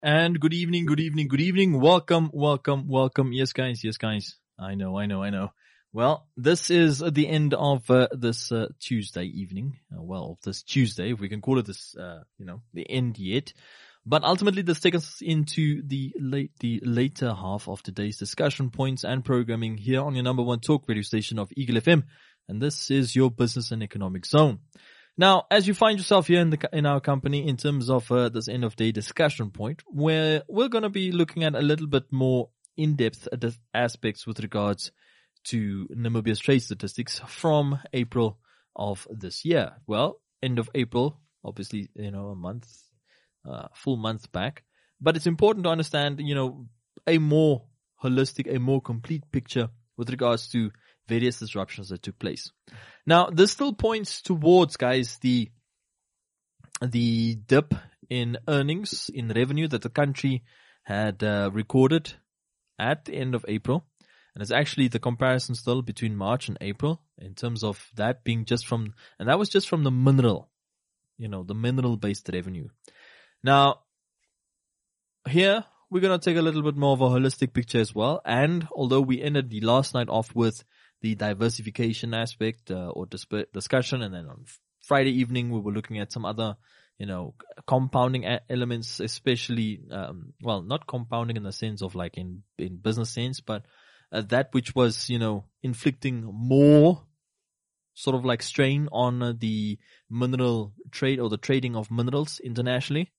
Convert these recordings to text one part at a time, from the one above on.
And good evening, good evening, good evening. Welcome, welcome, welcome. Yes, guys. Yes, guys. I know. Well, this is the end of this Tuesday evening. This Tuesday, if we can call it this, the end yet. But ultimately, this takes us into the later half of today's discussion points and programming here on your number one talk radio station of Eagle FM. And this is your business and economic zone. Now, as you find yourself here in our company in terms of this end of day discussion point, where we're going to be looking at a little bit more in-depth aspects with regards to Namibia's trade statistics from April of this year. Well, end of April, obviously, a month, full month back. But it's important to understand, a more holistic, a more complete picture with regards to various disruptions that took place. Now, this still points towards, guys, the dip in earnings, in revenue that the country had recorded at the end of April. And it's actually the comparison still between March and April in terms of that being and that was just from the mineral, the mineral-based revenue. Now, here we're going to take a little bit more of a holistic picture as well. And although we ended the last night off with the diversification aspect or discussion, and then on Friday evening we were looking at some other, compounding elements, especially, not compounding in the sense of like in business sense, but that which was, inflicting more sort of like strain on the mineral trade or the trading of minerals internationally.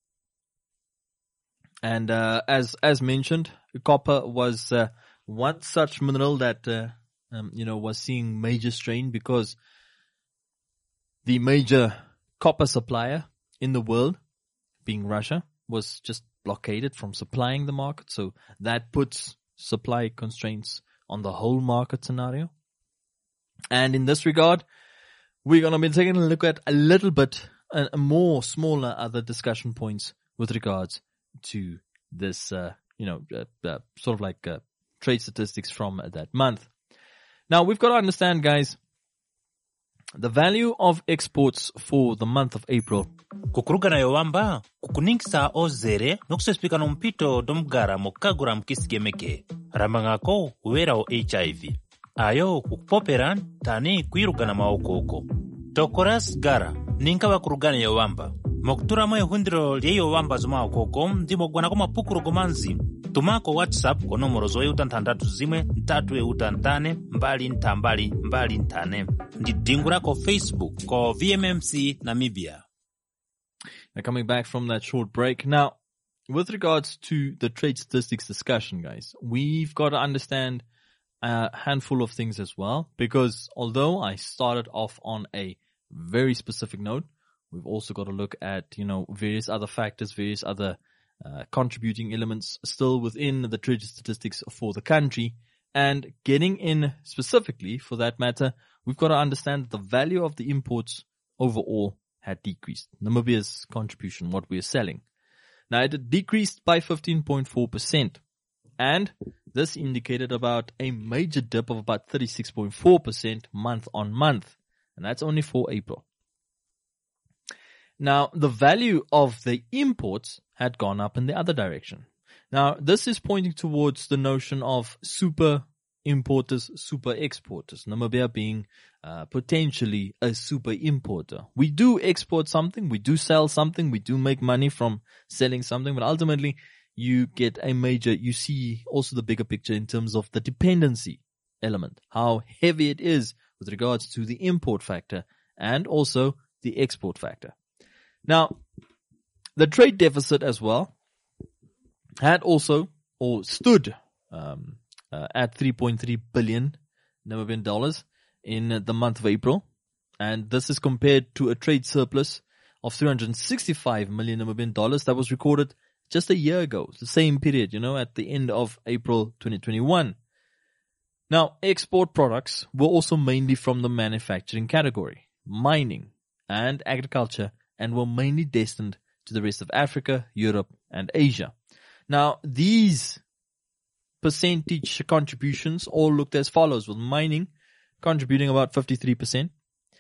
And as mentioned, copper was one such mineral that was seeing major strain because the major copper supplier in the world, being Russia, was just blockaded from supplying the market. So that puts supply constraints on the whole market scenario. And in this regard, we're going to be taking a look at a little bit more smaller other discussion points with regards to this, sort of like trade statistics from that month. Now, we've got to understand, guys, the value of exports for the month of April. Kukurugana yowamba, kukuningsa ozere, nokusespika mpito domgara mokagura mkisigemeke. Ramangako uwera o HIV. Ayo kukupoperan tani kuirugana maokoko. Tokoras gara, ninka wakurugana yowamba. Moktura moe hundiro liyo wamba zuma okoko, ndimo gwanakoma pukuru gomanzi. Tumako WhatsApp ko nomoro zoe utantandatu zimwe, ntatu utantane, mbali ntane. Ndidingura ko Facebook, ko VMMC Namibia. Now coming back from that short break. Now, with regards to the trade statistics discussion, guys, we've got to understand a handful of things as well, because although I started off on a very specific note, we've also got to look at, various other factors, various other contributing elements still within the trade statistics for the country. And getting in specifically for that matter, we've got to understand that the value of the imports overall had decreased. Namibia's contribution, what we are selling. Now it decreased by 15.4%. And this indicated about a major dip of about 36.4% month on month. And that's only for April. Now, the value of the imports had gone up in the other direction. Now, this is pointing towards the notion of super importers, super exporters. Namibia being potentially a super importer. We do export something, we do sell something, we do make money from selling something, but ultimately you see also the bigger picture in terms of the dependency element, how heavy it is with regards to the import factor and also the export factor. Now, the trade deficit as well had also, or stood at 3.3 billion Namibian dollars in the month of April. And this is compared to a trade surplus of 365 million Namibian dollars that was recorded just a year ago, the same period, at the end of April 2021. Now, export products were also mainly from the manufacturing category, mining and agriculture, and were mainly destined to the rest of Africa, Europe, and Asia. Now, these percentage contributions all looked as follows, with mining contributing about 53%.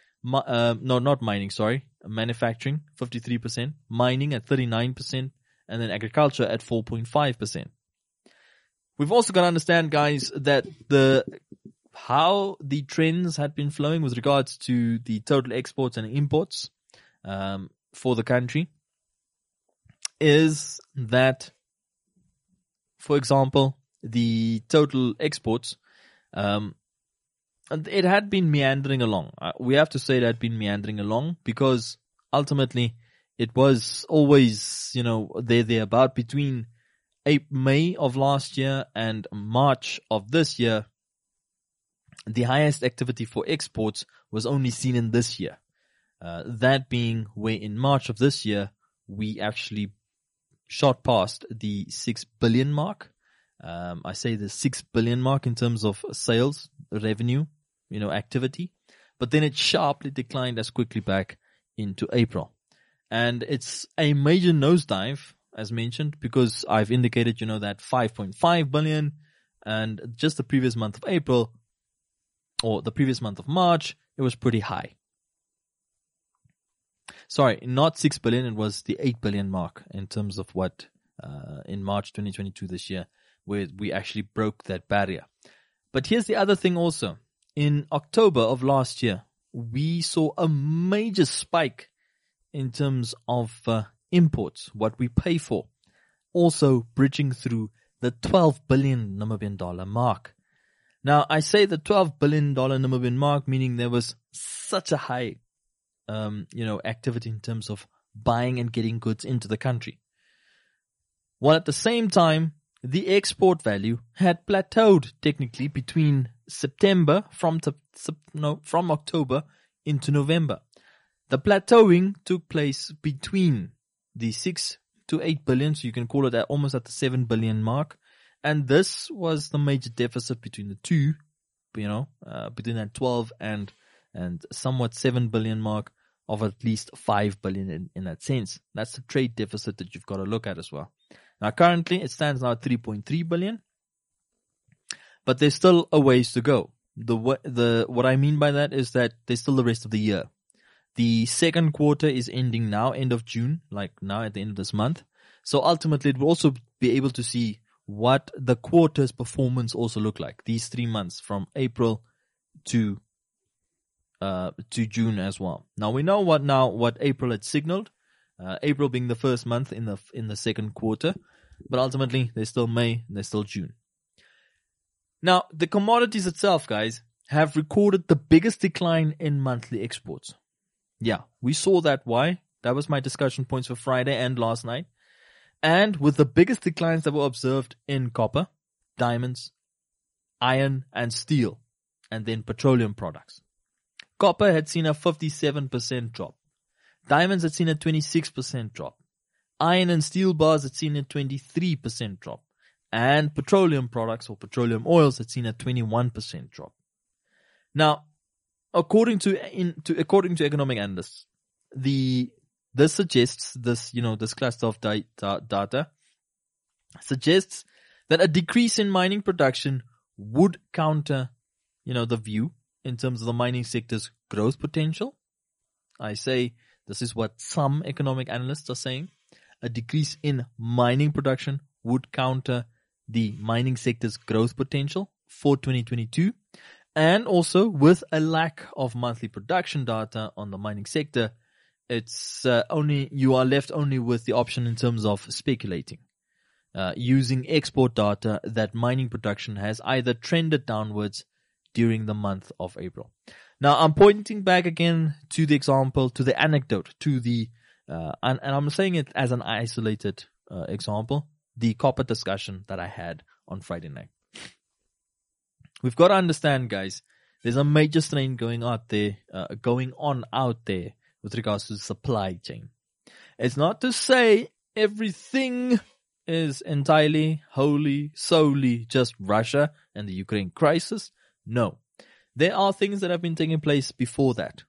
Manufacturing, 53%. Mining at 39%. and then agriculture at 4.5%. We've also got to understand, guys, that how the trends had been flowing with regards to the total exports and imports for the country is that, for example, the total exports, it had been meandering along. We have to say it had been meandering along because ultimately it was always, there about between May of last year and March of this year. The highest activity for exports was only seen in this year. That being where in March of this year, we actually shot past the 6 billion mark. I say the 6 billion mark in terms of sales, revenue, activity. But then it sharply declined as quickly back into April. And it's a major nosedive, as mentioned, because I've indicated, that 5.5 billion, and just the previous month of April, or the previous month of March, it was pretty high. Sorry, not 6 billion, it was the 8 billion mark in terms of what, in March 2022 this year, where we actually broke that barrier. But here's the other thing also. In October of last year, we saw a major spike in terms of imports, what we pay for, also bridging through the 12 billion Namibian dollar mark. Now, I say the $12 billion Namibian mark, meaning there was such a high, activity in terms of buying and getting goods into the country. While at the same time, the export value had plateaued technically between September from October into November. The plateauing took place between the 6 to 8 billion, so you can call it almost at the 7 billion mark. And this was the major deficit between the two, between that 12 and somewhat 7 billion mark of at least 5 billion in that sense. That's the trade deficit that you've got to look at as well. Now currently it stands now at 3.3 billion, but there's still a ways to go. What I mean by that is that there's still the rest of the year. The second quarter is ending now, end of June, like now at the end of this month. So ultimately it will also be able to see what the quarter's performance also look like. These 3 months from April to June as well. Now we know what April had signaled. April being the first month in the second quarter, but ultimately there's still May and there's still June. Now the commodities itself, guys, have recorded the biggest decline in monthly exports. Yeah, we saw that. Why? That was my discussion points for Friday and last night. And with the biggest declines that were observed in copper, diamonds, iron, and steel, and then petroleum products. Copper had seen a 57% drop. Diamonds had seen a 26% drop. Iron and steel bars had seen a 23% drop. And petroleum products or petroleum oils had seen a 21% drop. Now, according to economic analysts, this suggests, this cluster of data suggests that a decrease in mining production would counter, the view in terms of the mining sector's growth potential. I say this is what some economic analysts are saying. A decrease in mining production would counter the mining sector's growth potential for 2022. And also with a lack of monthly production data on the mining sector, you are left only with the option in terms of speculating, using export data that mining production has either trended downwards during the month of April. Now I'm pointing back again to the example, to the anecdote, to the, and I'm saying it as an isolated example, the copper discussion that I had on Friday night. We've got to understand, guys, there's a major strain going on out there with regards to the supply chain. It's not to say everything is entirely, wholly, solely just Russia and the Ukraine crisis. No. There are things that have been taking place before that.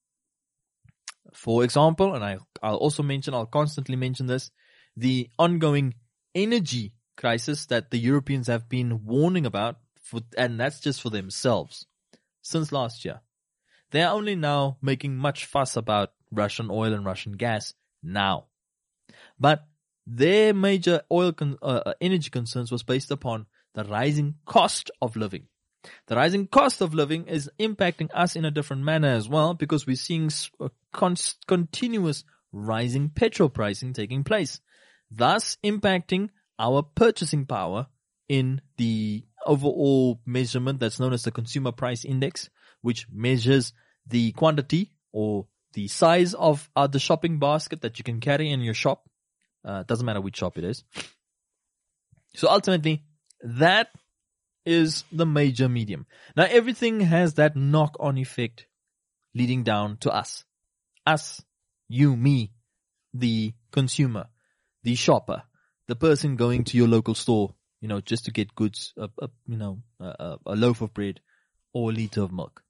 For example, and I'll constantly mention this, the ongoing energy crisis that the Europeans have been warning about, and that's just for themselves, since last year. They are only now making much fuss about Russian oil and Russian gas now. But their major energy concerns was based upon the rising cost of living. The rising cost of living is impacting us in a different manner as well, because we're seeing continuous rising petrol pricing taking place, thus impacting our purchasing power in the overall measurement that's known as the Consumer Price Index, which measures the quantity or the size of the shopping basket that you can carry in your shop. Doesn't matter which shop it is. So ultimately, that is the major medium. Now everything has that knock-on effect leading down to us. Us, you, me, the consumer, the shopper, the person going to your local store, just to get goods, a loaf of bread or a liter of milk.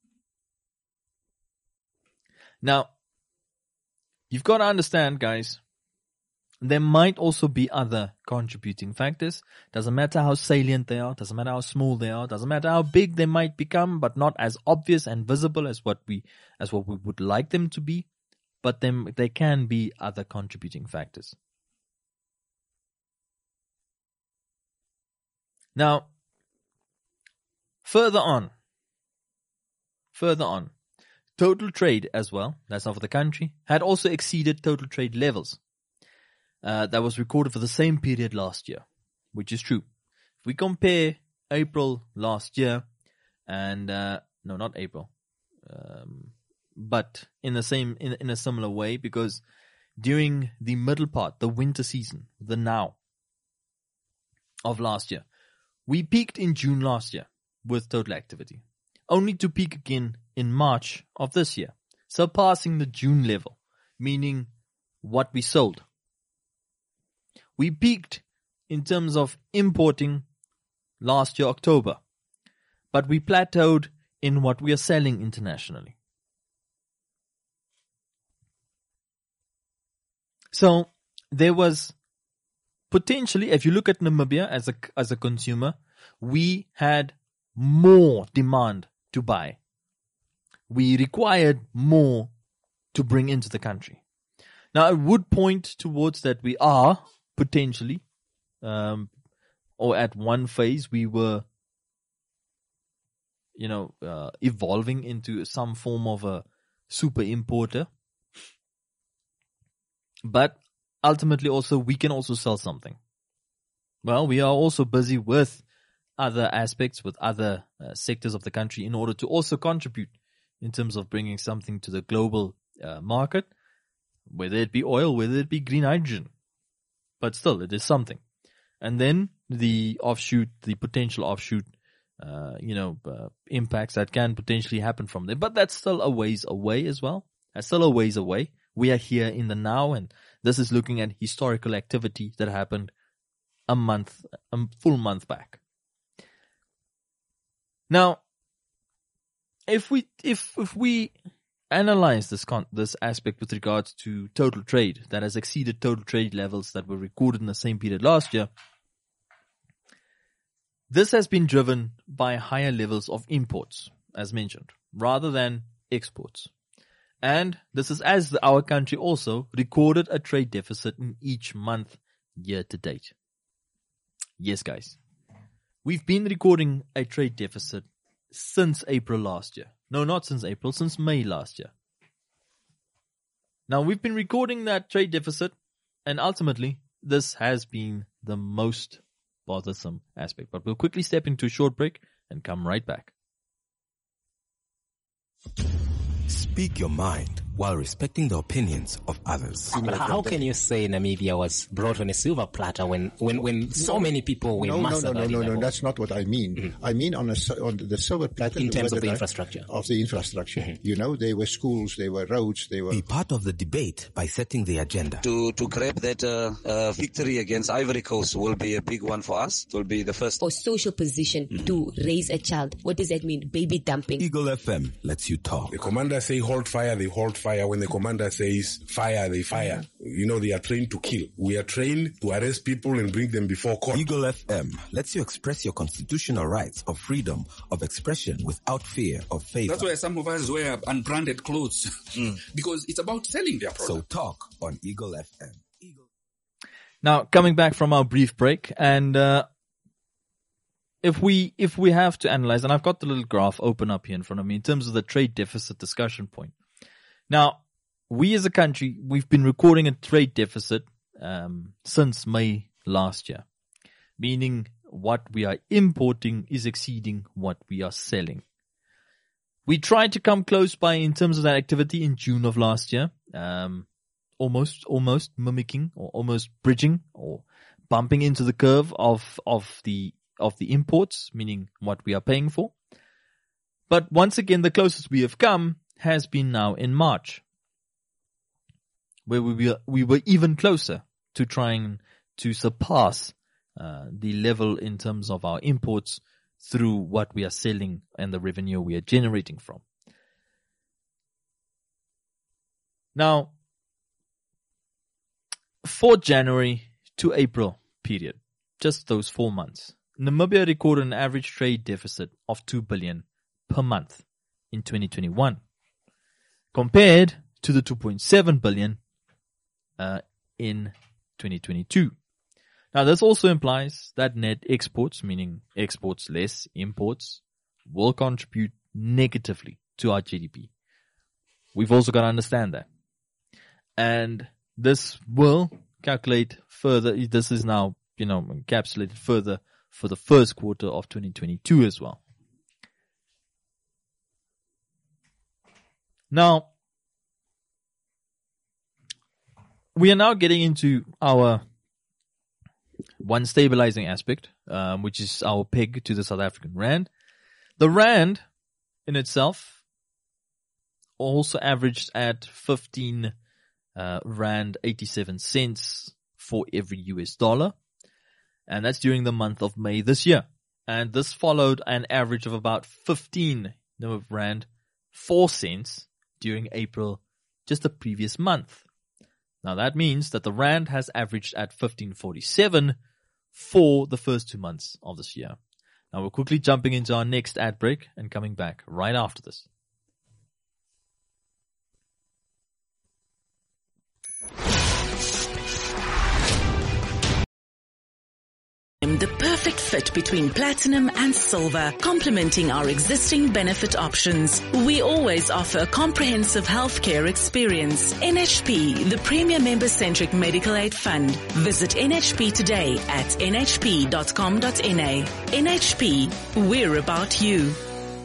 Now, you've got to understand, guys, there might also be other contributing factors. Doesn't matter how salient they are, doesn't matter how small they are, doesn't matter how big they might become, but not as obvious and visible as what we would like them to be. But then there can be other contributing factors. Now, further on, total trade as well, that's not for the country, had also exceeded total trade levels. That was recorded for the same period last year, which is true. If we compare April last year and, no, not April, but in a similar way, because during the middle part, the winter season, the now of last year, we peaked in June last year with total activity, only to peak again in March of this year, surpassing the June level, meaning what we sold. We peaked in terms of importing last year, October, but we plateaued in what we are selling internationally. So there was potentially, if you look at Namibia as a consumer, we had more demand to buy. We required more to bring into the country. Now, I would point towards that we are potentially, or at one phase, we were, evolving into some form of a super importer. But ultimately also, we can also sell something. Well, we are also busy with other aspects, with other sectors of the country in order to also contribute in terms of bringing something to the global market, whether it be oil, whether it be green hydrogen. But still, it is something. And then the potential offshoot, impacts that can potentially happen from there. But that's still a ways away as well. That's still a ways away. We are here in the now, and this is looking at historical activity that happened a full month back. Now, if we analyze this aspect with regards to total trade that has exceeded total trade levels that were recorded in the same period last year, this has been driven by higher levels of imports, as mentioned, rather than exports. And this is as our country also recorded a trade deficit in each month year to date. Yes, guys. We've been recording a trade deficit since April last year. No, not since April, since May last year. Now, we've been recording that trade deficit, and ultimately, this has been the most bothersome aspect. But we'll quickly step into a short break and come right back. Speak your mind while respecting the opinions of others. But how can you say Namibia was brought on a silver platter when so many people were massacred? No, that's not what I mean. Mm-hmm. I mean on the silver platter. In terms of the infrastructure. Of the infrastructure. Mm-hmm. There were schools, there were roads, there were... Be part of the debate by setting the agenda. To grab that victory against Ivory Coast will be a big one for us. It will be the first... For social position to raise a child. What does that mean? Baby dumping. Eagle FM lets you talk. The commander say hold fire, they hold fire. When the commander says fire, they fire. They are trained to kill. We are trained to arrest people and bring them before court. Eagle FM lets you express your constitutional rights of freedom of expression without fear of favor. That's why some of us wear unbranded clothes because it's about selling their product. So talk on Eagle FM. Now, coming back from our brief break, and if we have to analyze, and I've got the little graph open up here in front of me in terms of the trade deficit discussion point. Now, we as a country, we've been recording a trade deficit since May last year, meaning what we are importing is exceeding what we are selling. We tried to come close by in terms of that activity in June of last year, almost mimicking or almost bridging or bumping into the curve of the imports, meaning what we are paying for. But once again, the closest we have come has been now in March, where we were even closer to trying to surpass the level in terms of our imports through what we are selling and the revenue we are generating from. Now, for January to April period, just those 4 months, Namibia recorded an average trade deficit of 2 billion per month in 2021, compared to the 2.7 billion in 2022. Now, this also implies that net exports, meaning exports less imports, will contribute negatively to our GDP. We've also got to understand that. And this will calculate further. This is now, encapsulated further for the first quarter of 2022 as well. Now, we are now getting into our one stabilizing aspect, which is our peg to the South African rand. The rand in itself also averaged at 15 rand 87 cents for every US dollar. And that's during the month of May this year. And this followed an average of about 15 rand 4 cents during April, just the previous month. Now that means that the rand has averaged at 15.47 for the first 2 months of this year. Now we're quickly jumping into our next ad break and coming back right after this. The perfect fit between platinum and silver, complementing our existing benefit options. We always offer a comprehensive healthcare experience. NHP, the premier member-centric medical aid fund. Visit NHP today at nhp.com.na. NHP, we're about you.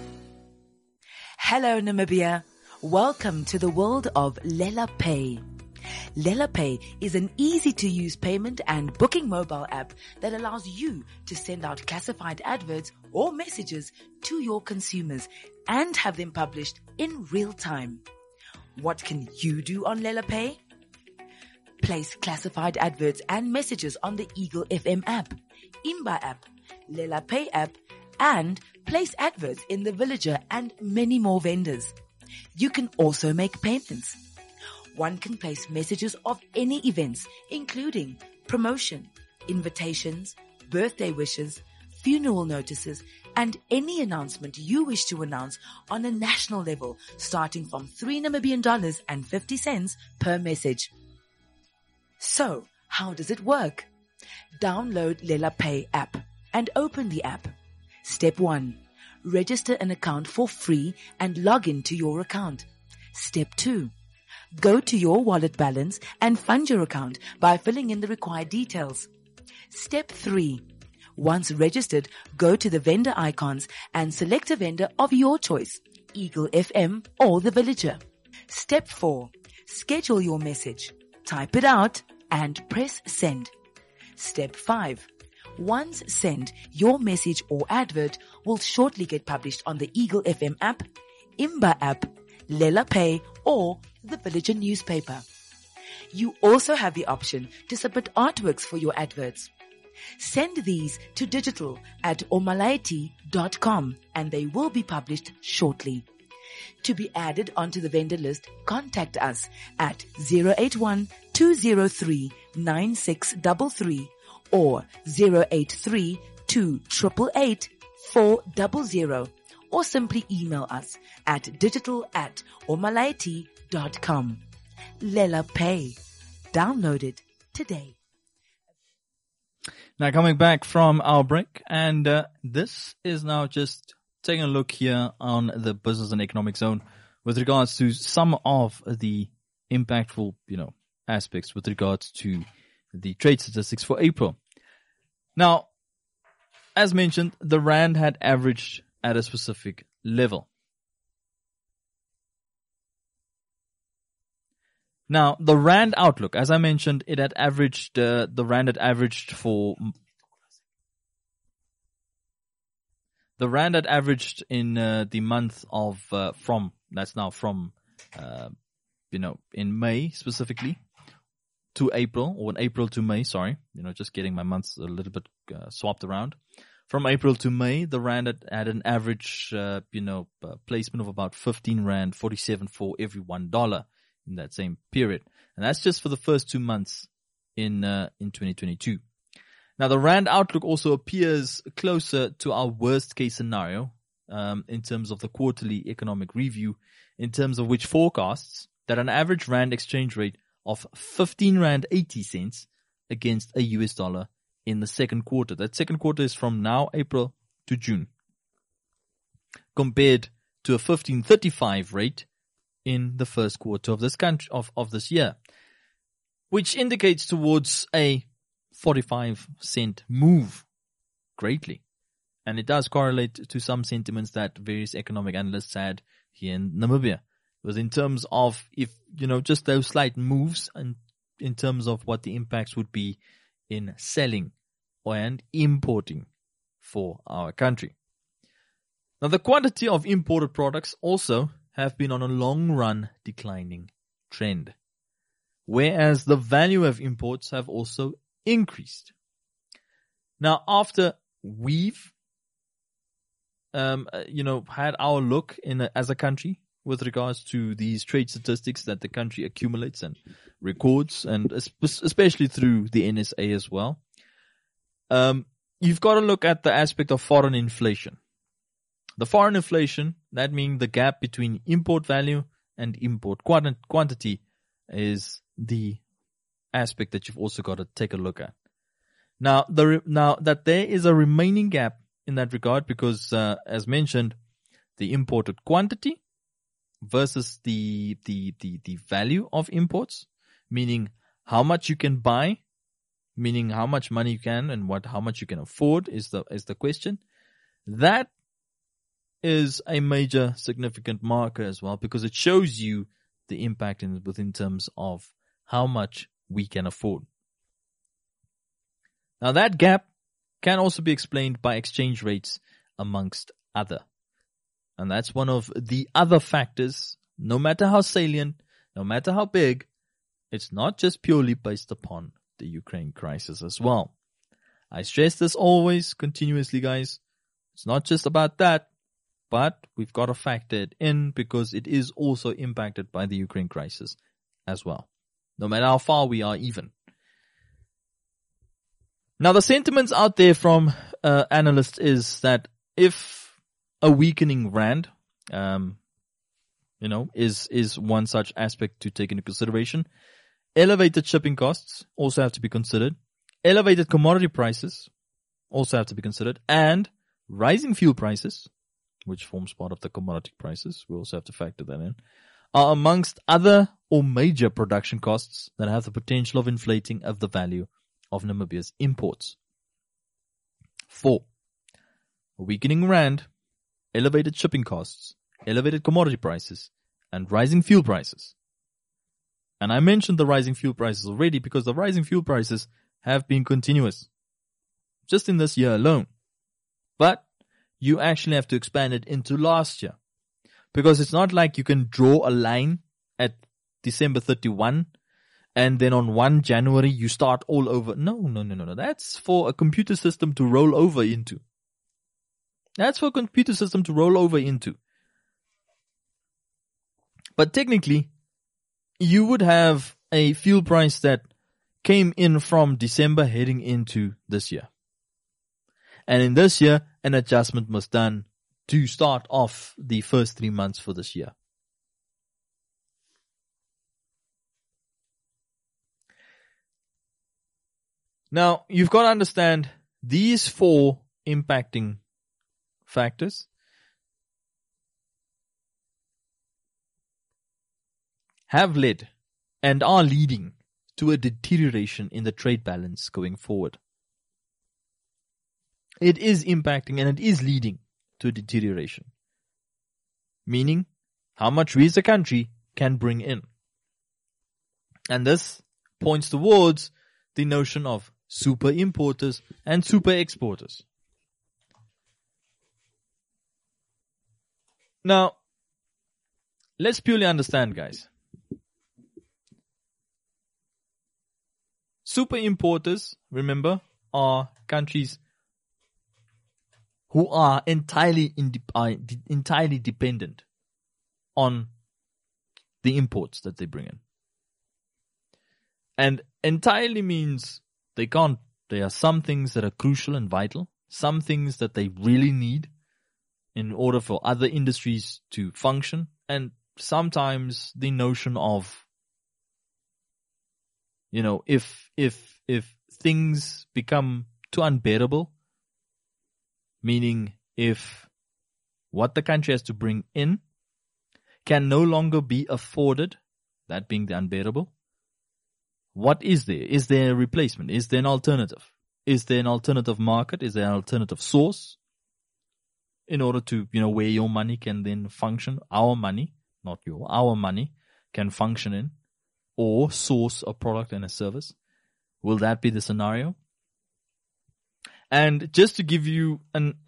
Hello Namibia. Welcome to the world of Lela Pay. Lela Pay is an easy-to-use payment and booking mobile app that allows you to send out classified adverts or messages to your consumers and have them published in real time. What can you do on Lela Pay? Place classified adverts and messages on the Eagle FM app, Imba app, Lela Pay app, and place adverts in the Villager and many more vendors. You can also make payments. One can place messages of any events, including promotion, invitations, birthday wishes, funeral notices, and any announcement you wish to announce on a national level, starting from $3.50 per message. So, how does it work? Download Lela Pay app and open the app. Step 1. Register an account for free and log in to your account. Step 2. Go to your wallet balance and fund your account by filling in the required details. Step 3. Once registered, go to the vendor icons and select a vendor of your choice, Eagle FM or the Villager. Step 4. Schedule your message. Type it out and press send. Step 5. Once sent, your message or advert will shortly get published on the Eagle FM app, Imba app, Lela Pay, or the Villager newspaper. You also have the option to submit artworks for your adverts. Send these to digital@omalaiti.com and they will be published shortly. To be added onto the vendor list, contact us at 081-203-9633 or 083-288-400 or simply email us at digital@omalaiti.com. Lela Pay. Download it today. Now coming back from our break, and this is now just taking a look here on the business and economic zone with regards to some of the impactful, aspects with regards to the trade statistics for April. Now, as mentioned, the rand had averaged at a specific level. Now, the rand outlook, as I mentioned, it had averaged, the rand had averaged in the month of, in May specifically to April, or in April to May, sorry, just getting my months a little bit swapped around. From April to May, the rand had an average, placement of about 15 rand 47 for every $1 in that same period. And that's just for the first 2 months in 2022. Now, the rand outlook also appears closer to our worst case scenario, in terms of the quarterly economic review, in terms of which forecasts that an average rand exchange rate of 15 rand 80 cents against a US dollar in the second quarter. That second quarter is from now, April to June, compared to a 15.35 rate in the first quarter of this country, of this year, which indicates towards a 45-cent move greatly. And it does correlate to some sentiments that various economic analysts had here in Namibia. Because in terms of, if, just those slight moves and in terms of what the impacts would be in selling and importing for our country. Now, the quantity of imported products also have been on a long run declining trend, whereas the value of imports have also increased. Now, after we've, had our look as a country with regards to these trade statistics that the country accumulates and records, and especially through the NSA as well, you've got to look at the aspect of foreign inflation. The foreign inflation, that means the gap between import value and import quantity, is the aspect that you've also got to take a look at. Now that there is a remaining gap in that regard, because as mentioned, the imported quantity versus the value of imports, meaning how much you can buy, meaning how much money you can and how much you can afford is the question. That is a major significant marker as well, because it shows you the impact within terms of how much we can afford. Now, that gap can also be explained by exchange rates amongst other. And that's one of the other factors, no matter how salient, no matter how big, it's not just purely based upon the Ukraine crisis as well. I stress this always, continuously, guys. It's not just about that, but we've got to factor it in because it is also impacted by the Ukraine crisis as well, no matter how far we are even. Now, the sentiments out there from analysts is that if a weakening rand, is one such aspect to take into consideration. Elevated shipping costs also have to be considered. Elevated commodity prices also have to be considered. And rising fuel prices, which forms part of the commodity prices, we also have to factor that in, are amongst other or major production costs that have the potential of inflating of the value of Namibia's imports. 4. A weakening rand, elevated shipping costs, elevated commodity prices, and rising fuel prices. And I mentioned the rising fuel prices already because the rising fuel prices have been continuous, just in this year alone. But you actually have to expand it into last year, because it's not like you can draw a line at December 31 and then on 1 January you start all over. No. That's for a computer system to roll over into. But technically, you would have a fuel price that came in from December heading into this year. And in this year, an adjustment was done to start off the first 3 months for this year. Now, you've got to understand these 4 impacting factors have led and are leading to a deterioration in the trade balance going forward. It is impacting and it is leading to a deterioration. Meaning, how much we as a country can bring in. And this points towards the notion of super importers and super exporters. Now, let's purely understand, guys. Super importers, remember, are countries who are entirely dependent on the imports that they bring in. And entirely means there are some things that are crucial and vital, some things that they really need in order for other industries to function, and sometimes the notion of, if things become too unbearable, meaning if what the country has to bring in can no longer be afforded, that being the unbearable, what is there? Is there a replacement? Is there an alternative? Is there an alternative market? Is there an alternative source in order to, where your money can then function, our money, not our money can function in, or source a product and a service? Will that be the scenario? And just to give you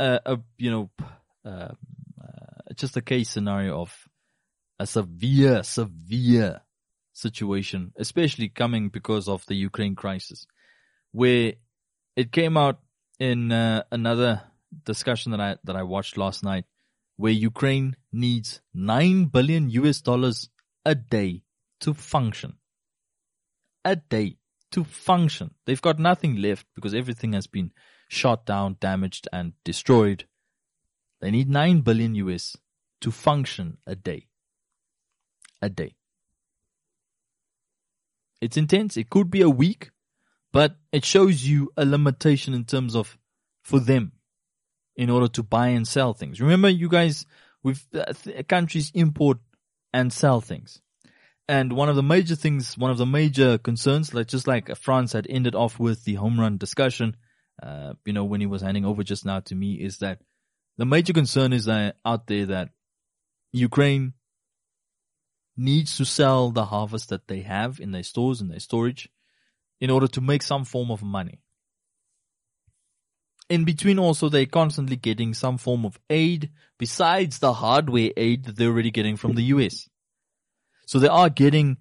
just a case scenario of a severe situation, especially coming because of the Ukraine crisis, where it came out in another discussion that I watched last night, where Ukraine needs $9 billion a day to function. A day to function. They've got nothing left because everything has been shot down, damaged, and destroyed. They need $9 billion to function a day. A day. It's intense. It could be a week, but it shows you a limitation in terms of for them in order to buy and sell things. Remember, you guys, countries import and sell things. And one of the major concerns, just like France had ended off with the home run discussion, when he was handing over just now to me, is that the major concern is out there that Ukraine needs to sell the harvest that they have in their stores, in their storage, in order to make some form of money. In between also, they're constantly getting some form of aid besides the hardware aid that they're already getting from the US. So they are being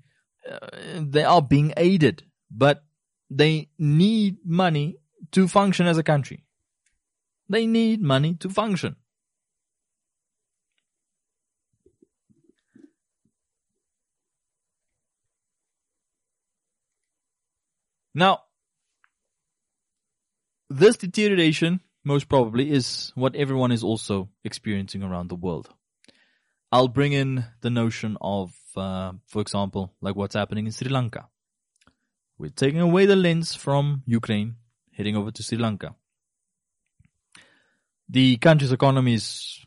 aided, but they need money to function as a country. They need money to function. Now, this deterioration most probably is what everyone is also experiencing around the world. I'll bring in the notion of, for example, like what's happening in Sri Lanka. We're taking away the lens from Ukraine, heading over to Sri Lanka. The country's economy is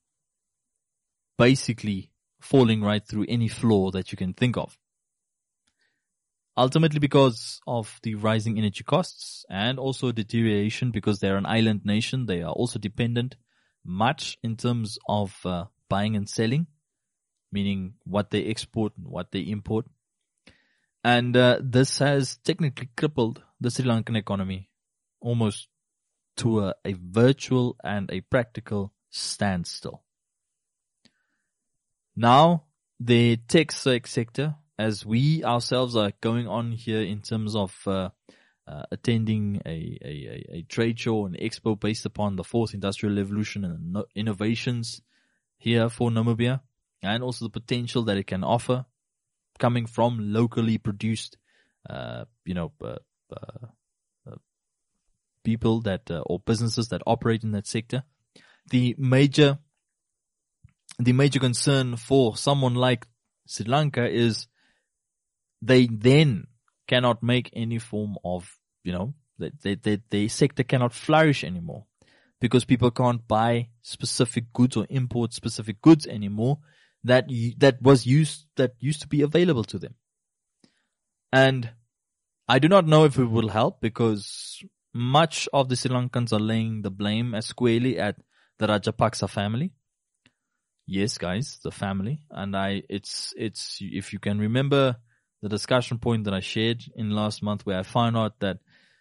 basically falling right through any floor that you can think of. Ultimately because of the rising energy costs and also deterioration because they're an island nation. They are also dependent much in terms of buying and selling, meaning what they export and what they import. And this has technically crippled the Sri Lankan economy almost to a virtual and a practical standstill. Now, the tech sector, as we ourselves are going on here in terms of attending a trade show, an expo based upon the fourth industrial revolution and innovations here for Namibia, and also the potential that it can offer coming from locally produced, people that or businesses that operate in that sector. The major concern for someone like Sri Lanka is they then cannot make any form of, Their sector cannot flourish anymore because people can't buy specific goods or import specific goods anymore that used to be available to them. And I do not know if it will help because much of the Sri Lankans are laying the blame as squarely at the Rajapaksa family. Yes, guys, the family. And it's if you can remember the discussion point that I shared in last month where I found out that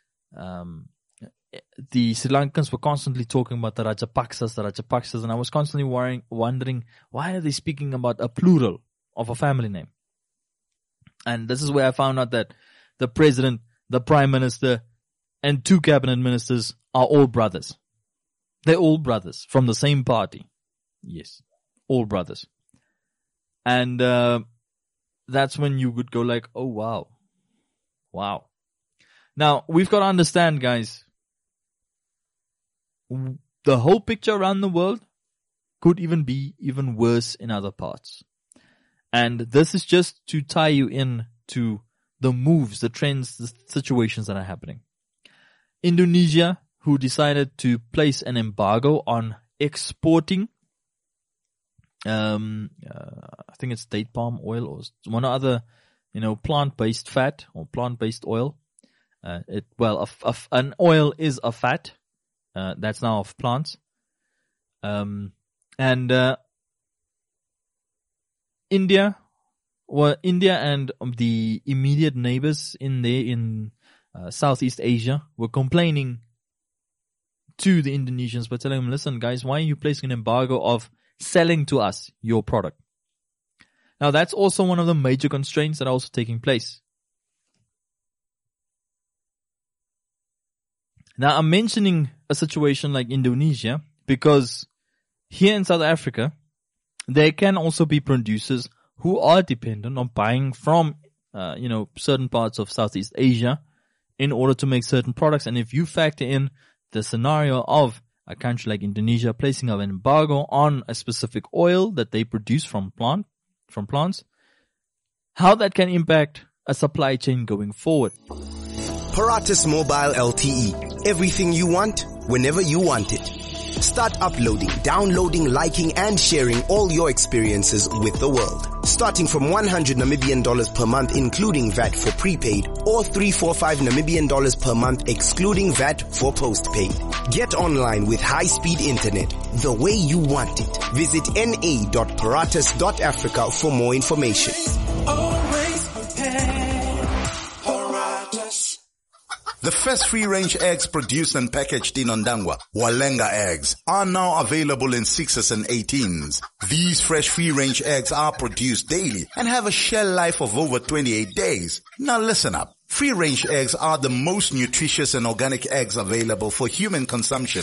the Sri Lankans were constantly talking about the Rajapaksas, and I was constantly wondering why are they speaking about a plural of a family name? And this is where I found out that the president, the prime minister, and 2 cabinet ministers are all brothers. They're all brothers from the same party. Yes, all brothers. And that's when you would go like, oh wow. Wow. Now, we've got to understand, guys, the whole picture around the world could even be even worse in other parts. And this is just to tie you in to the moves, the trends, the situations that are happening. Indonesia, who decided to place an embargo on exporting, I think it's date palm oil or one other, plant-based fat or plant-based oil. An oil is a fat. That's now of plants. India and the immediate neighbors in Southeast Asia were complaining to the Indonesians by telling them, listen guys, why are you placing an embargo of selling to us your product? Now that's also one of the major constraints that are also taking place. Now I'm mentioning a situation like Indonesia because here in South Africa, there can also be producers who are dependent on buying from, certain parts of Southeast Asia in order to make certain products. And if you factor in the scenario of a country like Indonesia placing an embargo on a specific oil that they produce from plants, how that can impact a supply chain going forward. Paratus Mobile LTE. Everything you want, whenever you want it. Start uploading, downloading, liking, and sharing all your experiences with the world. Starting from 100 Namibian dollars per month, including VAT for prepaid, or 345 Namibian dollars per month, excluding VAT for postpaid. Get online with high-speed internet, the way you want it. Visit na.paratus.africa for more information. Always prepared. Paratus. The first free-range eggs produced and packaged in Ondangwa, Walenga eggs, are now available in 6s and 18s. These fresh free-range eggs are produced daily and have a shell life of over 28 days. Now listen up. Free-range eggs are the most nutritious and organic eggs available for human consumption.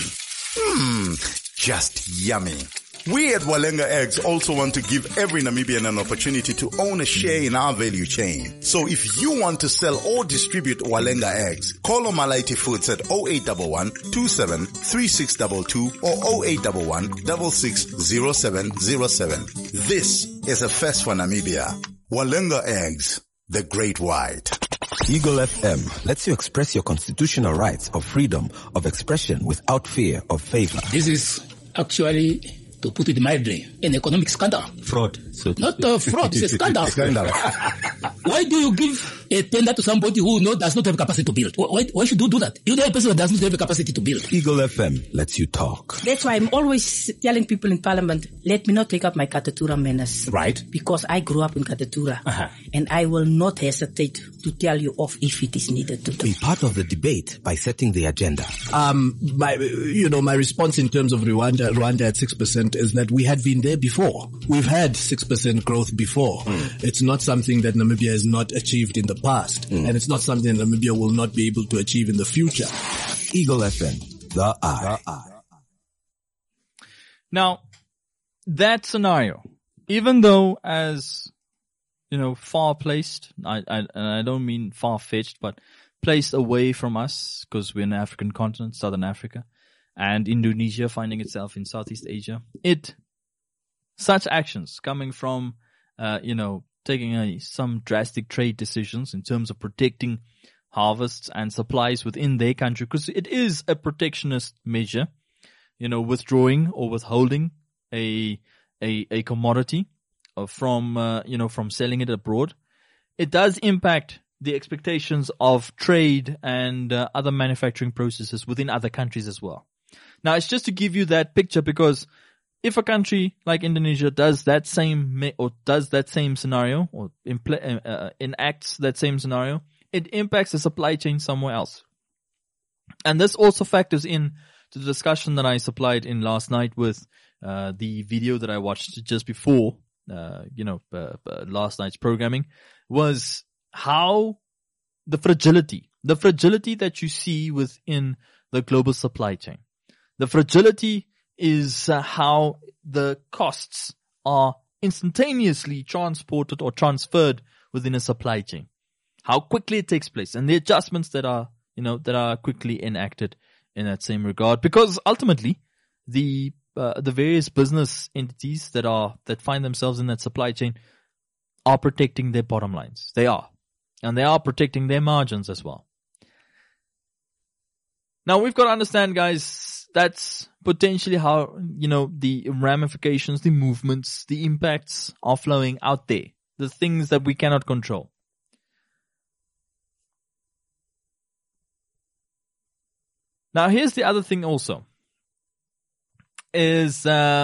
Just yummy. We at Walenga Eggs also want to give every Namibian an opportunity to own a share in our value chain. So if you want to sell or distribute Walenga Eggs, call Omalaiti Foods at 0811 27 3622 or 0811 660707. This is a first for Namibia. Walenga Eggs, the great white. Eagle FM lets you express your constitutional rights of freedom of expression without fear of favor. This is actually, to put it mildly, an economic scandal. Fraud. Not a fraud, it's a scandal. Why do you give a tender to somebody who does not have capacity to build? Why should you do that? You know a person that does not have the capacity to build. Eagle FM lets you talk. That's why I'm always telling people in Parliament, let me not take up my Katatura menace. Right. Because I grew up in Katatura. And I will not hesitate to tell you off if it is needed to do. Be part of the debate by setting the agenda. My response in terms of Rwanda at 6% is that we had been there before. We've had 6% growth before. It's not something that Namibia has not achieved in the past. And it's not something that Namibia will not be able to achieve in the future. Eagle FM, the eye. Now, that scenario, even though as, far placed, I don't mean far-fetched, but placed away from us, because we're an African continent, Southern Africa, and Indonesia finding itself in Southeast Asia, such actions coming from, taking some drastic trade decisions in terms of protecting harvests and supplies within their country, because it is a protectionist measure, withdrawing or withholding a commodity from selling it abroad. It does impact the expectations of trade and other manufacturing processes within other countries as well. Now, it's just to give you that picture, because if a country like Indonesia does that same scenario or enacts that same scenario, it impacts the supply chain somewhere else. And this also factors in to the discussion that I supplied in last night with the video that I watched just before, last night's programming, was how the fragility that you see within the global supply chain. The fragility is how the costs are instantaneously transported or transferred within a supply chain. How quickly it takes place, and the adjustments that are quickly enacted in that same regard. Because ultimately, the various business entities that find themselves in that supply chain are protecting their bottom lines. They are. And they are protecting their margins as well. Now, we've got to understand, guys, that's potentially how, the ramifications, the movements, the impacts are flowing out there. The things that we cannot control. Now, here's the other thing also. Is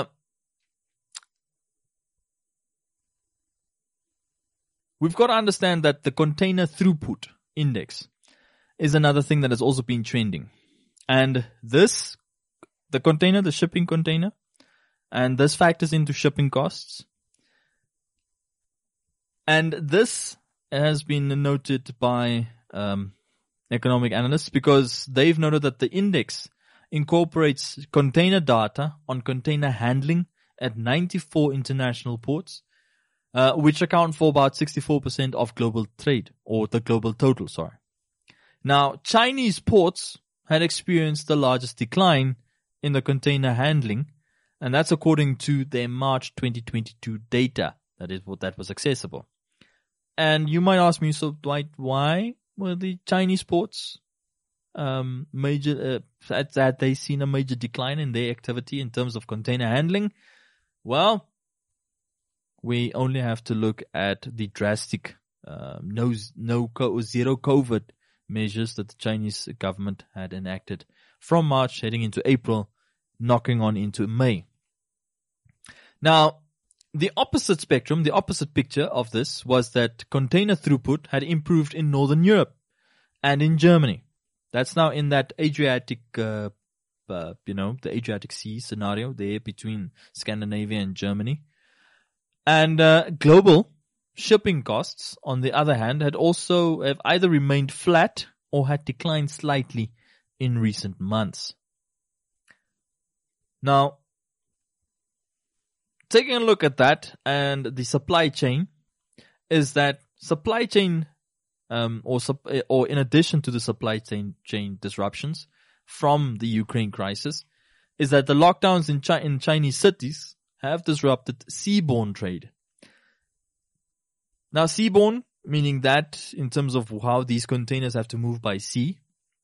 we've got to understand that the container throughput index is another thing that has also been trending. And the shipping container, and this factors into shipping costs. And this has been noted by economic analysts, because they've noted that the index incorporates container data on container handling at 94 international ports, which account for about 64% of global trade, or the global total, sorry. Now, Chinese ports had experienced the largest decline in the container handling, and that's according to their March 2022 data that was accessible. And you might ask me, so Dwight, why were the Chinese ports had they seen a major decline in their activity in terms of container handling? Well, we only have to look at the drastic zero COVID measures that the Chinese government had enacted from March heading into April, knocking on into May. Now, the opposite spectrum, the opposite picture of this was that container throughput had improved in Northern Europe and in Germany. That's now in that Adriatic, the Adriatic Sea scenario there between Scandinavia and Germany. And global shipping costs, on the other hand, have either remained flat or had declined slightly in recent months. Now, taking a look at that and the supply chain, is that supply chain, or in addition to the supply chain disruptions from the Ukraine crisis, is that the lockdowns in Chinese cities have disrupted seaborne trade. Now, seaborne, meaning that in terms of how these containers have to move by sea,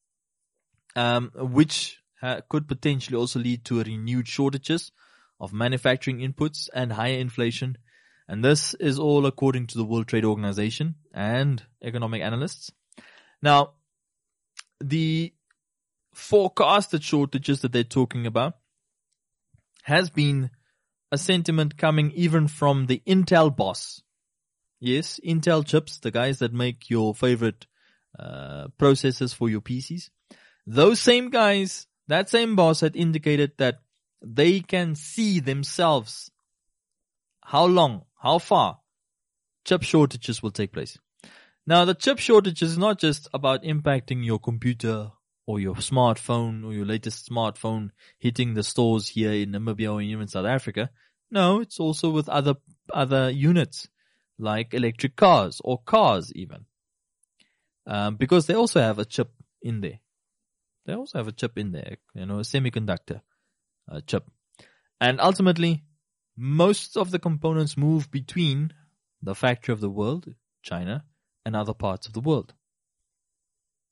which could potentially also lead to renewed shortages of manufacturing inputs and higher inflation. And this is all according to the World Trade Organization and economic analysts. Now, the forecasted shortages that they're talking about has been a sentiment coming even from the Intel boss. Yes, Intel chips, the guys that make your favorite processors for your PCs. Those same guys, that same boss had indicated that they can see themselves how far chip shortages will take place. Now, the chip shortage is not just about impacting your computer or your smartphone or your latest smartphone hitting the stores here in Namibia or even South Africa. No, it's also with other units like electric cars or cars even. Because they also have a chip in there. They also have a chip in there, a semiconductor chip. And ultimately, most of the components move between the factory of the world, China, and other parts of the world.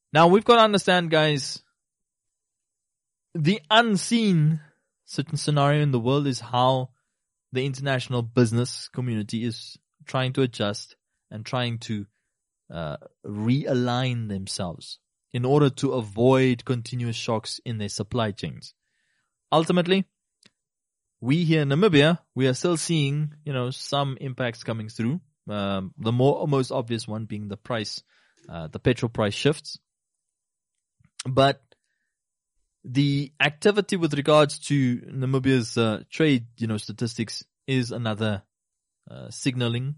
Now we've got to understand, guys, the unseen certain scenario in the world is how the international business community is trying to adjust and trying to realign themselves in order to avoid continuous shocks in their supply chains. Ultimately, we here in Namibia, we are still seeing, some impacts coming through. The most obvious one being the price, the petrol price shifts. But the activity with regards to Namibia's trade, statistics is another signaling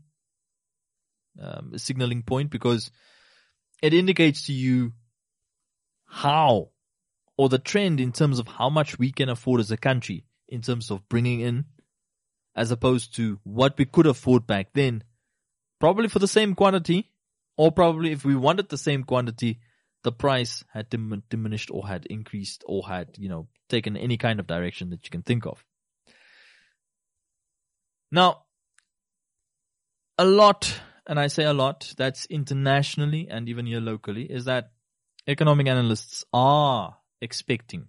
point, because it indicates to you how, or the trend in terms of how much we can afford as a country in terms of bringing in, as opposed to what we could afford back then, probably for the same quantity, or probably if we wanted the same quantity, the price had diminished or had increased or had, taken any kind of direction that you can think of. Now, a lot, and I say a lot, that's internationally and even here locally, is that economic analysts are expecting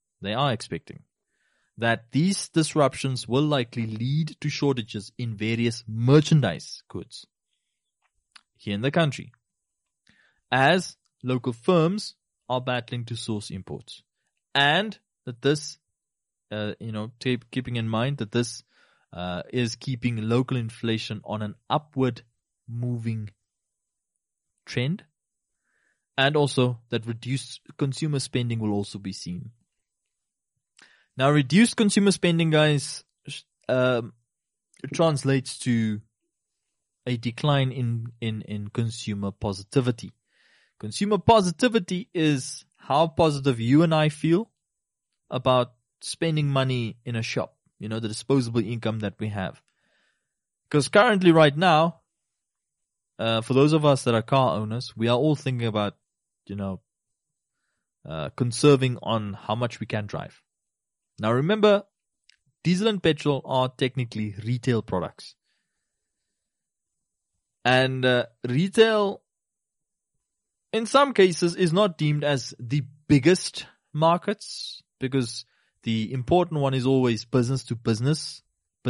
that these disruptions will likely lead to shortages in various merchandise goods here in the country, as local firms are battling to source imports. And that this, keeping in mind that this is keeping local inflation on an upward moving trend, and also that reduced consumer spending will also be seen. Now, reduced consumer spending, guys, translates to a decline in consumer positivity. Consumer positivity is how positive you and I feel about spending money in a shop, the disposable income that we have. Because currently, right now, for those of us that are car owners, we are all thinking about, conserving on how much we can drive. Now remember, diesel and petrol are technically retail products. And retail, in some cases, is not deemed as the biggest markets, because the important one is always business to business,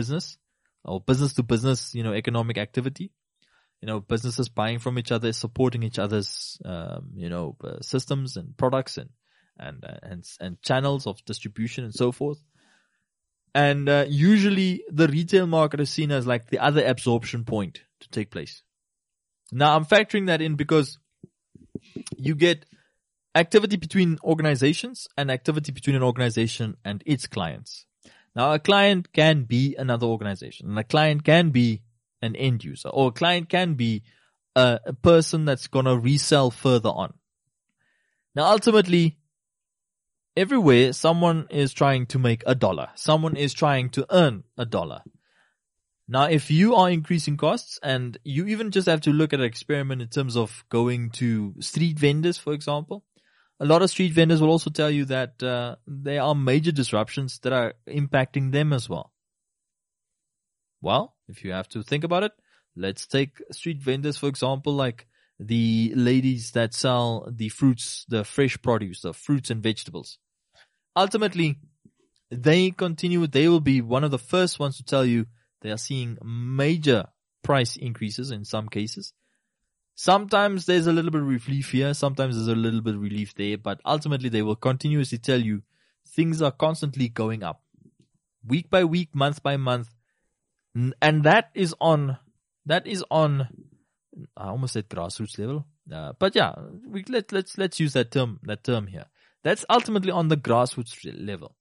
economic activity. Businesses buying from each other, supporting each other's, systems and products and channels of distribution and so forth. And usually the retail market is seen as like the other absorption point to take place. Now I'm factoring that in because you get activity between organizations and activity between an organization and its clients. Now a client can be another organization, and a client can be an end user, or a client can be a person that's going to resell further on. Now ultimately, everywhere someone is trying to make $1. Someone is trying to earn $1. Now if you are increasing costs, and you even just have to look at an experiment in terms of going to street vendors, for example, a lot of street vendors will also tell you that there are major disruptions that are impacting them as well. Well, if you have to think about it, let's take street vendors, for example, like the ladies that sell the fruits, the fresh produce, the fruits and vegetables. Ultimately, they will be one of the first ones to tell you they are seeing major price increases in some cases. Sometimes there's a little bit of relief here, sometimes there's a little bit of relief there, but ultimately they will continuously tell you things are constantly going up. Week by week, month by month. And that is on, I almost said grassroots level. But yeah, let's use that term here. That's ultimately on the grassroots level.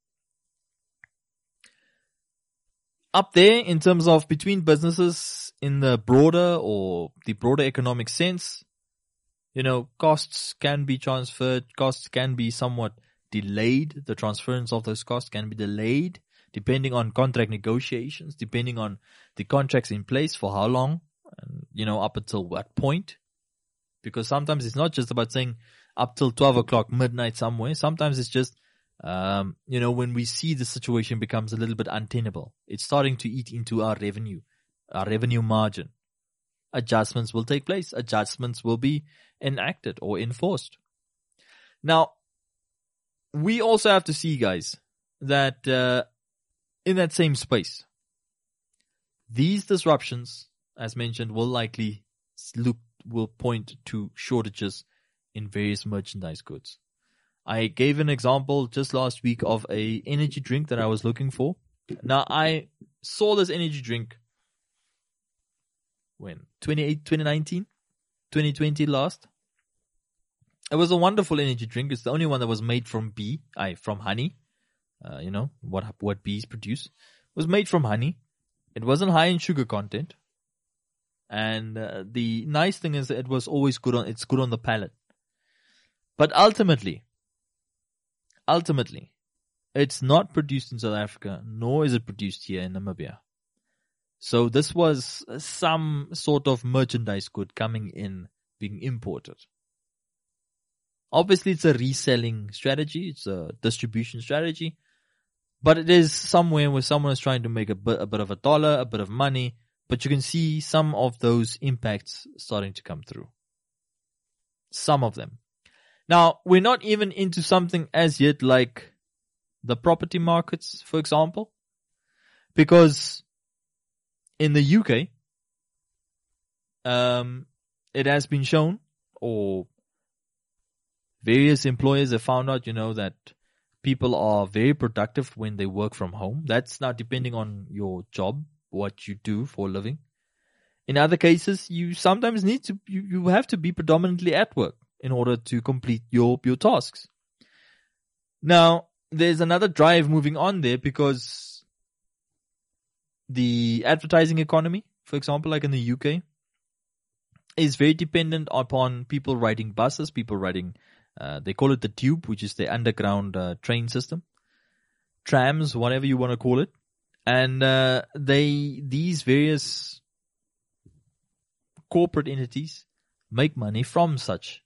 Up there in terms of between businesses in the broader economic sense, costs can be transferred, costs can be somewhat delayed. The transference of those costs can be delayed depending on contract negotiations, depending on the contracts in place for how long, and, up until what point. Because sometimes it's not just about saying up till 12 o'clock midnight somewhere. Sometimes it's just, when we see the situation becomes a little bit untenable, it's starting to eat into our revenue margin. Adjustments will take place. Adjustments will be enacted or enforced. Now, we also have to see, guys, that in that same space, these disruptions, as mentioned, will likely will point to shortages in various merchandise goods. I gave an example just last week of a energy drink that I was looking for. Now, I saw this energy drink when? 2019? 2020 last? It was a wonderful energy drink. It's the only one that was made from from honey. You know, what bees produce. It was made from honey. It wasn't high in sugar content. And the nice thing is that it was always it's good on the palate. But ultimately, it's not produced in South Africa, nor is it produced here in Namibia. So this was some sort of merchandise good coming in, being imported. Obviously, it's a reselling strategy. It's a distribution strategy. But it is somewhere where someone is trying to make a bit of a dollar, a bit of money. But you can see some of those impacts starting to come through. Some of them. Now, we're not even into something as yet like the property markets, for example. Because in the UK, it has been shown, or various employers have found out, that people are very productive when they work from home. That's now depending on your job, what you do for a living. In other cases, you sometimes you have to be predominantly at work in order to complete your tasks. Now, there's another drive moving on there because the advertising economy, for example, like in the UK, is very dependent upon people riding buses, people riding, they call it the tube, which is the underground train system, trams, whatever you want to call it. And these various corporate entities make money from such,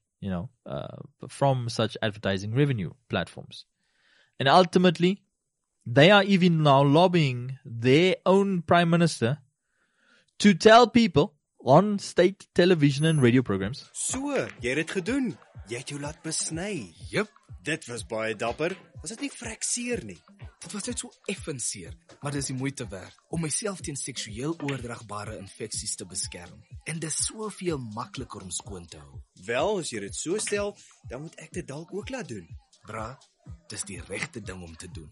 from such advertising revenue platforms. And ultimately, they are even now lobbying their own prime minister to tell people on state television and radio programs. So, jy het dit gedoen. Jy het jou laat besny. Jep. Dit was baie dapper. Was dit nie vrek seer nie? Dit was net so effens seer, maar dis die moeite werd om myself teen seksueel oordraagbare infeksies te beskerm. En dis soveel makliker om skoon te hou. Wel, as jy dit so stel, dan moet ek dit dalk ook laat doen. Bra, dis die regte ding om te doen.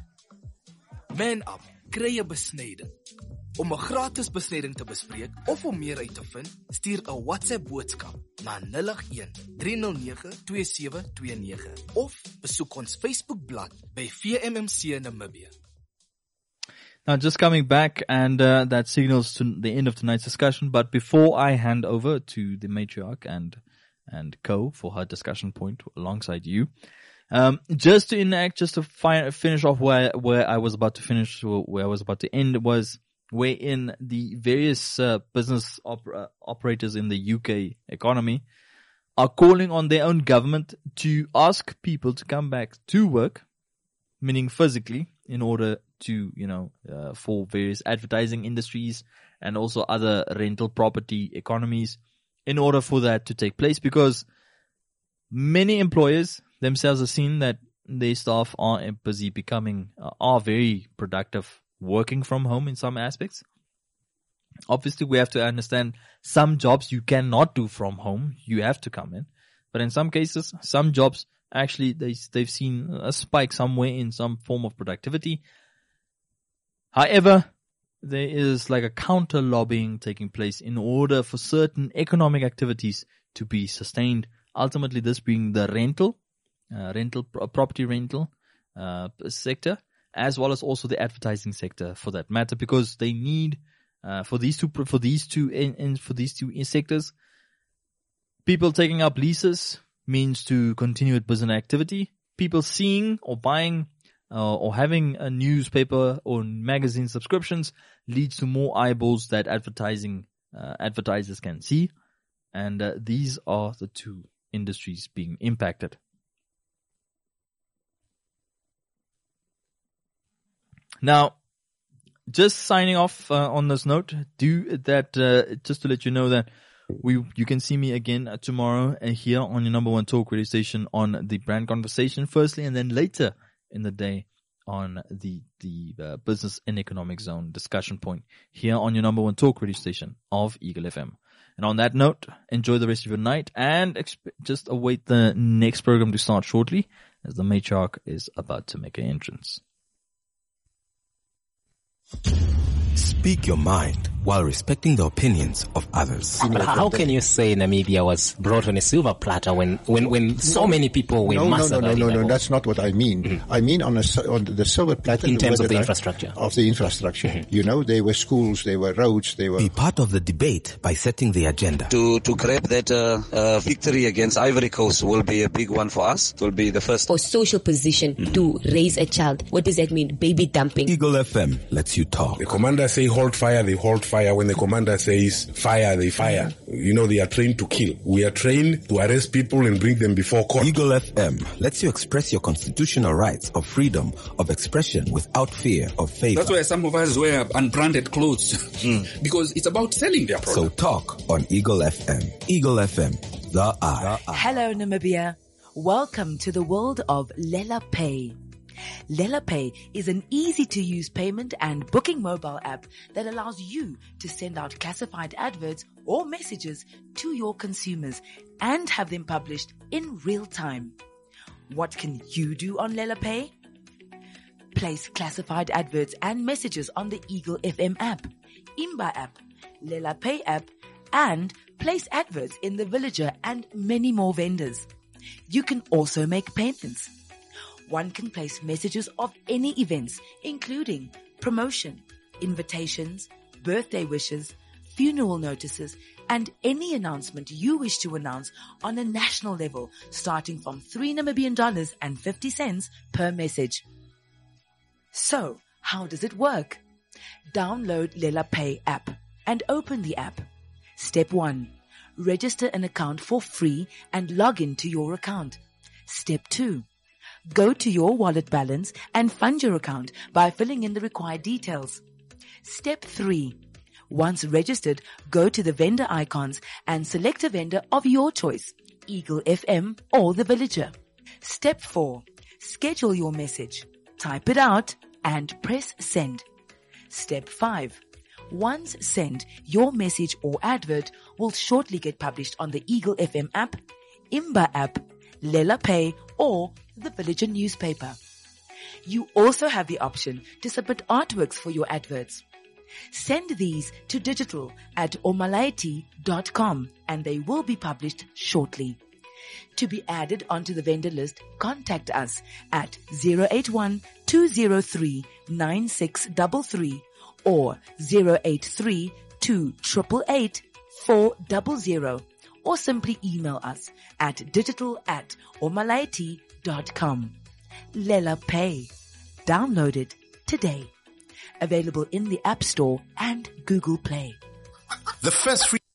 Man Up, kry 'n besnyding. Om 'n gratis besnyding te bespreek of om meer uit te vind, stuur 'n WhatsApp boodskap na 081 309 2729 of besoek ons Facebookblad by VMMC Namibia. Now, just coming back, and that signals to the end of tonight's discussion. But before I hand over to the matriarch and Co for her discussion point alongside you, just to finish off where I was about to finish, where I was about to end, was wherein the various business operators in the UK economy are calling on their own government to ask people to come back to work, meaning physically, in order to, for various advertising industries and also other rental property economies, in order for that to take place, because many employers themselves have seen that their staff are busy are very productive working from home in some aspects. Obviously, we have to understand some jobs you cannot do from home. You have to come in. But in some cases, some jobs, actually, they've seen a spike somewhere in some form of productivity. However, there is like a counter lobbying taking place in order for certain economic activities to be sustained. Ultimately, this being the property rental sector, as well as also the advertising sector for that matter, because they need for these two sectors, people taking up leases means to continue with business activity. People seeing or buying or having a newspaper or magazine subscriptions leads to more eyeballs that advertisers can see, and these are the two industries being impacted. Now, just signing off on this note, just to let you know that You can see me again tomorrow here on your number one talk radio station on the Brand Conversation firstly, and then later in the day on the Business and Economic Zone discussion point here on your number one talk radio station of Eagle FM. And on that note, enjoy the rest of your night and just await the next program to start shortly as the matriarch is about to make an entrance. Speak your mind while respecting the opinions of others. But how can you say Namibia was brought on a silver platter when so many people were massacred? No, that's not what I mean. I mean on the silver platter. In terms of the infrastructure. You know, there were schools, there were roads, there were... Be part of the debate by setting the agenda. To grab that victory against Ivory Coast will be a big one for us. It will be the first. For social position to raise a child. What does that mean? Baby dumping. Eagle FM lets you talk. The commander say hold fire, they hold fire. When the commander says fire, they fire. You know, they are trained to kill. We are trained to arrest people and bring them before court. Eagle FM lets you express your constitutional rights of freedom of expression without fear of favor. That's why some of us wear unbranded clothes. Because it's about selling their product. So talk on Eagle FM. Eagle FM, the eye. Hello, Namibia. Welcome to the world of Lela Pay. Lela Pay is an easy-to-use payment and booking mobile app that allows you to send out classified adverts or messages to your consumers and have them published in real time. What can you do on Lela Pay? Place classified adverts and messages on the Eagle FM app, Imba app, Lela Pay app, and place adverts in the Villager and many more vendors. You can also make payments. One can place messages of any events, including promotion, invitations, birthday wishes, funeral notices, and any announcement you wish to announce on a national level, starting from $3.50 per message. So, how does it work? Download Lela Pay app and open the app. Step 1. Register an account for free and log in to your account. Step 2. Go to your wallet balance and fund your account by filling in the required details. Step 3. Once registered, go to the vendor icons and select a vendor of your choice, Eagle FM or the Villager. Step 4. Schedule your message. Type it out and press send. Step 5. Once sent, your message or advert will shortly get published on the Eagle FM app, Imba app, Lela Pay, or the Villager newspaper. You also have the option to submit artworks for your adverts. Send these to digital@omalaiti.com and they will be published shortly. To be added onto the vendor list, contact us at 081-203-9633 or 083-288-400 or simply email us at digital@omalaiti.com. Lela Pay. Download it today. Available in the App Store and Google Play. The first free